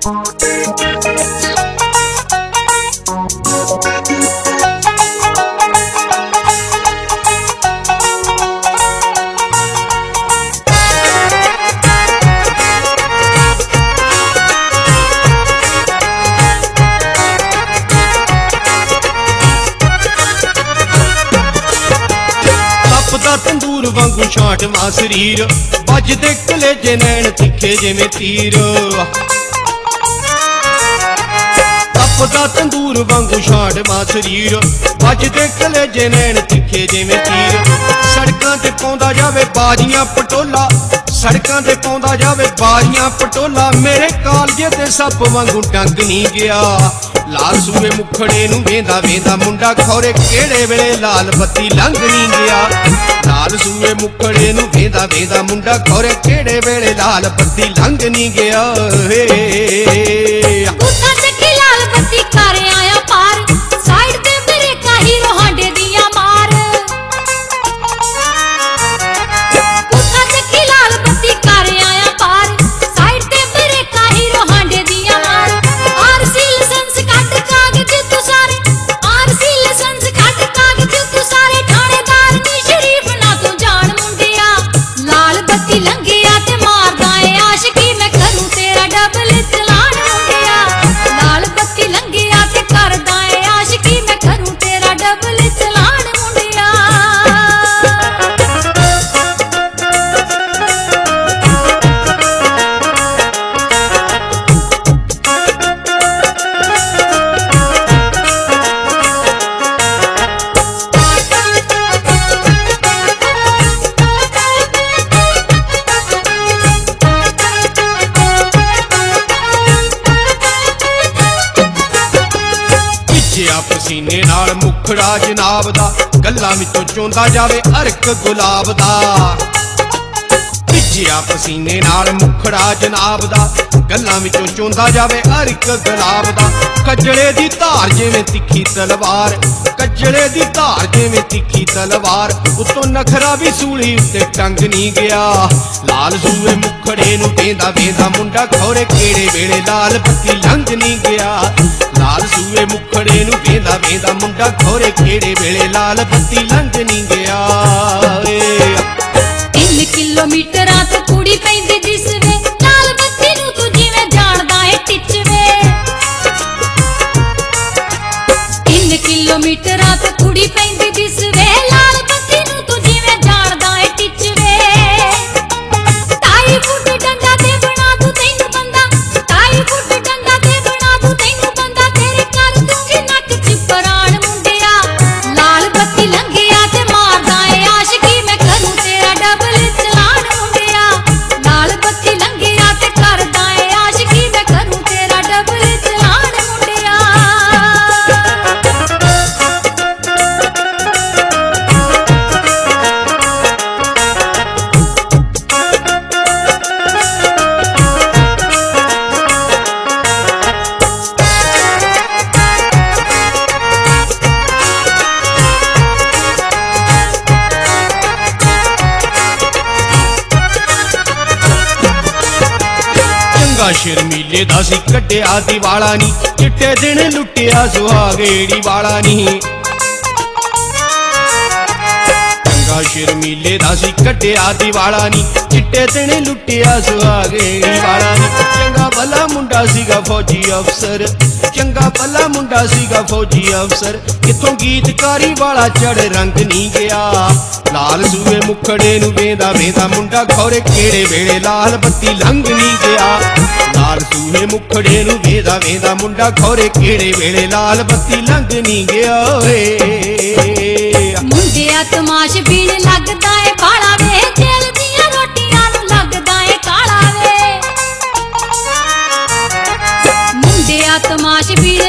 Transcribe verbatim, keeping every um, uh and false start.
तंदूर वांगू छांटवा शरीर बजदे कलेजे नैन तिखे जिवें तीर तपदा तंदूर वांगू छांटवा शरीर बजदे कलेजे नैन तिखे जिवें तीर सड़कां ते पाउंदा जावे बाजियां पटोला सड़कां ते पाउंदा जावे बाजियां पटोला मेरे कालजे ते सप वांगू टंग नहीं गया लाल सूए मुखड़े नूं वेंदा वेंदा मुंडा खौरे केड़े वेले लाल बत्ती लंघ नहीं गया लाल सूए मुखड़े नूं वेंदा वेंदा मुंडा खौरे केड़े वेले लाल बत्ती लंघ नहीं गया उता चक्की लाल बत्ती कर आया पार साइड ते ब्रेका हीरो हांडे दियां मार उता चक्की लाल बत्ती कर आया पार साइड ते ब्रेका हीरो हांडे दियां मार आरसी लाइसेंस कट कागज तू सारे आरसी लाइसेंस कट कागज तू सारे थानेदार नी शरीफ ना तू जान मुंडिया लाल बत्ती लंघिया ते मारदा ए आशिकी मैं करूं तेरा डबल चलान मुंडिया लाल बत्ती लंघिया ते करदा ए आशिकी मैं करूं तेरा डबल चलान मुंडिया पसीने नाल मुखड़ा जनाब दा गल्लां विचों चोंदा जावे अरक गुलाब दा भिजिया पसीने नाल मुखड़ा जनाब दा गल्लां विचों चोंदा जावे अरक गुलाब दा कजड़े दी धार जिवें तिखी तलवार कजड़े दी धार जिवें तिखी तलवार उतों नखरा भी सूली उत्ते टंग नहीं गया लाल सूए मुखड़े नूं वेंदा वेंदा मुंडा खौरे केड़े वेले लाल बत्ती लंघ नहीं गया लाल सूए मुखड़े नूं वेंदा वेंदा मुंडा खौरे केड़े वेले लाल बत्ती लंघ नहीं गया तीन किलोमीटरां तो कुड़ी पैंदी दिस वे लाल बत्ती नूं तू जिवें जाणदा ए टिच वे तीन किलोमीटरां तो कुड़ी पैंदी दिस वे लाल बत्ती नूं तू जिवें जाणदा ए टिच वे ढाई फुट डंगा ते बना तू तैनूं बंदा ढाई फुट डंगा ते बना तू तैनूं बंदा तेरे कर दूंगी नक च पराण मुंडिया लाल बत्ती लंघिया ते मारदा ए आशिकी मैं करूं तेरा डबल चलान मुंडिया लाल बत्ती लंघिया ते करदा ए आशिकी मैं करूं तेरा डबल चलान मुंडिया चंगा शर्मीले दा सी कड्डिया दिवाला नी चिट्टे दिन लुटिया सुहागेड़ी वाला नी चंगा शर्मीले दा सी कड्डिया दिवाला नी चिट्टे दिन लुटिया सुहागेड़ी वाला नी चंगा भला मुंडा सीगा फौजी अफसर चंगा भला मुंडा सीगा फौजी अफसर किथों गीतकारी वाला चढ़ रंग नहीं गया लाल सूए मुखड़े नूं वेंदा वेंदा मुंडा खौरे केड़े वेले लाल बत्ती लंघ नहीं गया लाल सूए मुखड़े नूं वेंदा वेंदा मुंडा खौरे केड़े वेले लाल बत्ती लंघ नहीं गया मुंडिया तमाश बीन लगदा ए बाला वे जेल दियां रोटियां नूं लगदा ए काला वे मुंडिया तमाश बीन